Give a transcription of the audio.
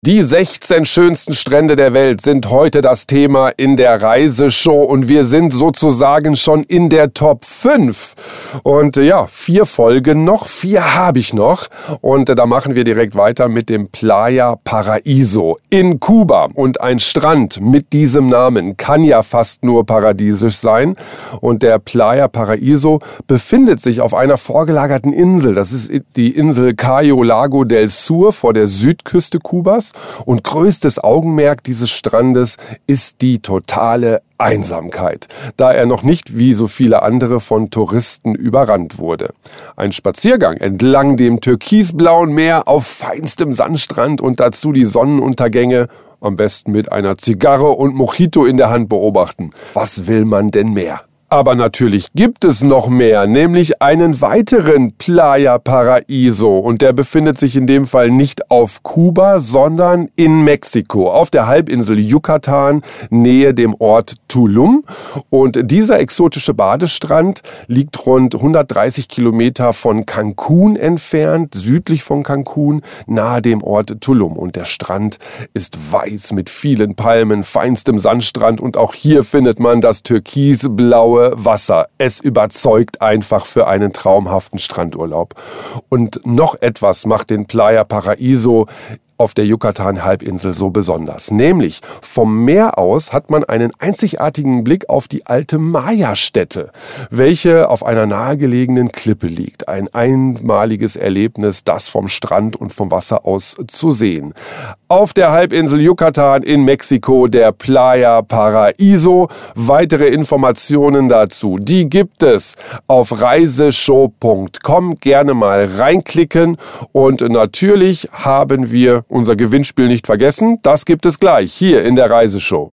Die 16 schönsten Strände der Welt sind heute das Thema in der Reiseshow und wir sind sozusagen schon in der Top 5. Und 4 Folgen noch, 4 habe ich noch und da machen wir direkt weiter mit dem Playa Paraíso in Kuba. Und ein Strand mit diesem Namen kann ja fast nur paradiesisch sein und der Playa Paraíso befindet sich auf einer vorgelagerten Insel. Das ist die Insel Cayo Lago del Sur vor der Südküste Kubas. Und größtes Augenmerk dieses Strandes ist die totale Einsamkeit, da er noch nicht wie so viele andere von Touristen überrannt wurde. Ein Spaziergang entlang dem türkisblauen Meer auf feinstem Sandstrand und dazu die Sonnenuntergänge, am besten mit einer Zigarre und Mojito in der Hand beobachten. Was will man denn mehr? Aber natürlich gibt es noch mehr, nämlich einen weiteren Playa Paraíso. Und der befindet sich in dem Fall nicht auf Kuba, sondern in Mexiko, auf der Halbinsel Yucatan, nähe dem Ort Tulum. Und dieser exotische Badestrand liegt rund 130 Kilometer von Cancún entfernt, südlich von Cancún, nahe dem Ort Tulum. Und der Strand ist weiß mit vielen Palmen, feinstem Sandstrand. Und auch hier findet man das türkisblaue Wasser. Es überzeugt einfach für einen traumhaften Strandurlaub. Und noch etwas macht den Playa Paraíso auf der Yucatan-Halbinsel so besonders. Nämlich vom Meer aus hat man einen einzigartigen Blick auf die alte Maya-Stätte, welche auf einer nahegelegenen Klippe liegt. Ein einmaliges Erlebnis, das vom Strand und vom Wasser aus zu sehen. Auf der Halbinsel Yucatan in Mexiko, der Playa Paraíso. Weitere Informationen dazu, die gibt es auf reiseshow.com. Gerne mal reinklicken. Und natürlich haben wir unser Gewinnspiel nicht vergessen. Das gibt es gleich hier in der Reiseshow.